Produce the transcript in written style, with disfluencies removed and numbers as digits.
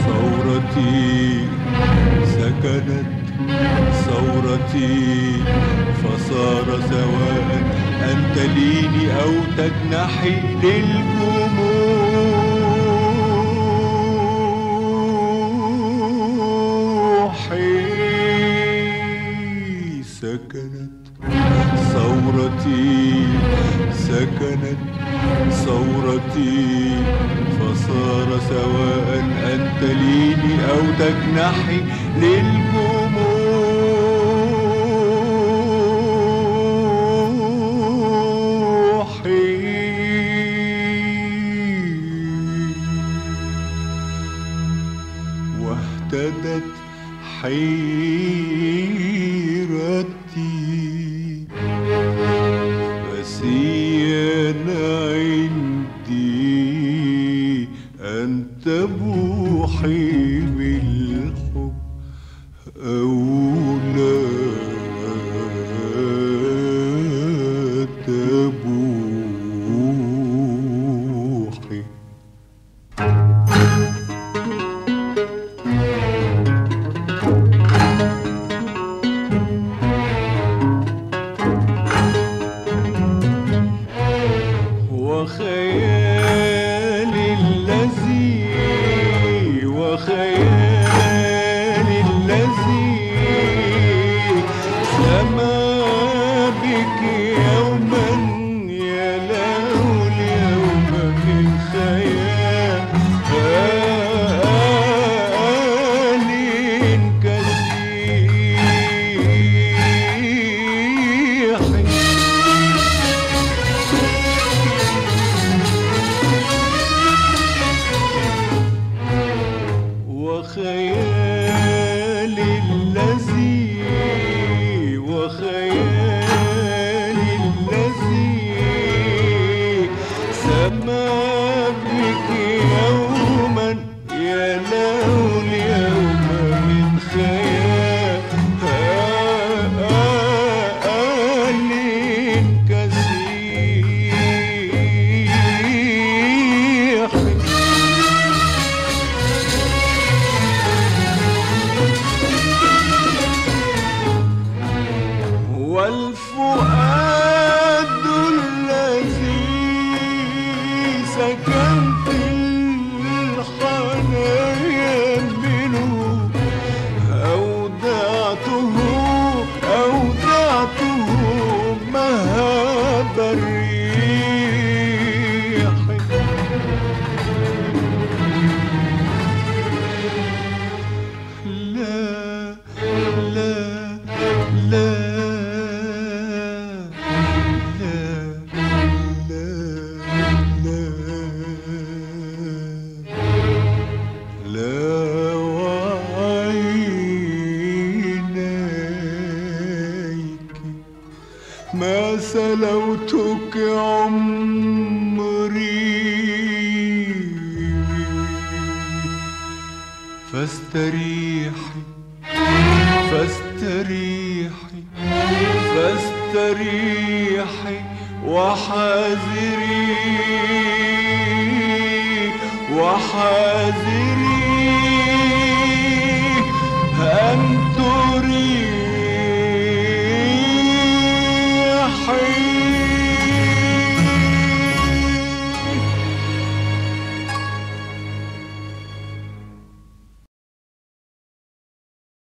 ثورتي سكنت ثورتي فصار سواء أن تليني أو تجنحي للجموح. سكنت ثورتي سكنت ثورتي فصار سواء أن تليني أو تجنحي للجموح. واهتدت حيرتي فسيان عندي أن تبوحي بالحب أو لا تبوحي. وخيالي الذي سما بك يوما يا له اليوم من خيال كسيح. وخيالي الذي سما بك يوما يا له اليوم من خيال كسيح. والفؤاد الذي سكنت الحنايا منه أودعته مهاب الريح. لا لا لا ما سلوتك عمري فاستريحي فاستريحي فاستريحي وحاذري